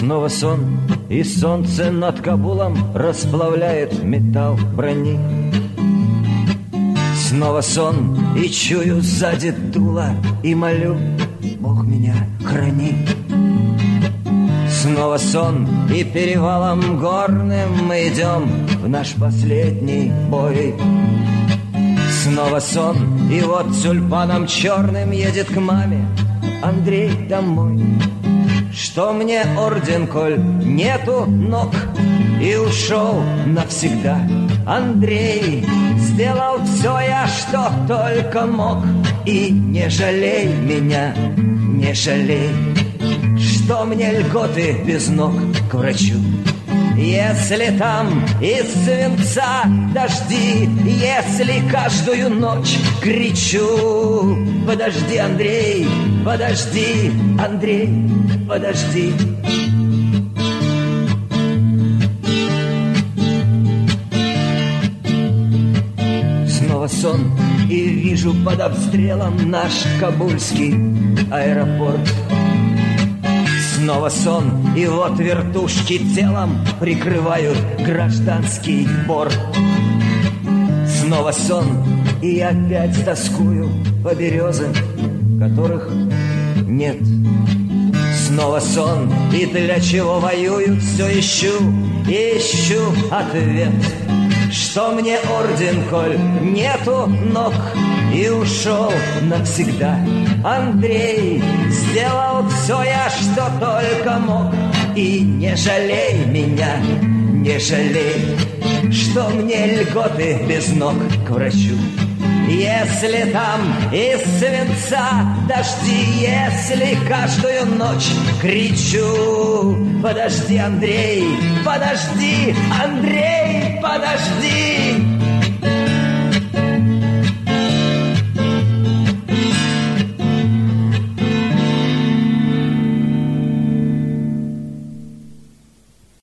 Снова сон, и солнце над Кабулом расплавляет металл брони. Снова сон, и чую сзади дуло, и молю: Бог меня храни. Снова сон, и перевалом горным мы идем в наш последний бой. Снова сон, и вот тюльпаном черным едет к маме Андрей домой. Что мне орден, коль нету ног, и ушел навсегда Андрей. Сделал все я, что только мог, и не жалей меня, не жалей, что мне льготы без ног к врачу. Если там из свинца дожди, если каждую ночь кричу: подожди, Андрей, подожди, Андрей, подожди. Снова сон, и вижу под обстрелом наш кабульский аэропорт. Снова сон, и вот вертушки телом прикрывают гражданский борт. Снова сон, и опять тоскую по березам, которых нет. Снова сон, и для чего воюют, все ищу ответ. Что мне орден, коль нету ног, и ушел навсегда Андрей. Сделал все я, что только мог, и не жалей меня, не жалей, что мне льготы без ног к врачу. Если там из свинца дожди, если каждую ночь кричу: подожди, Андрей, подожди, Андрей, подожди.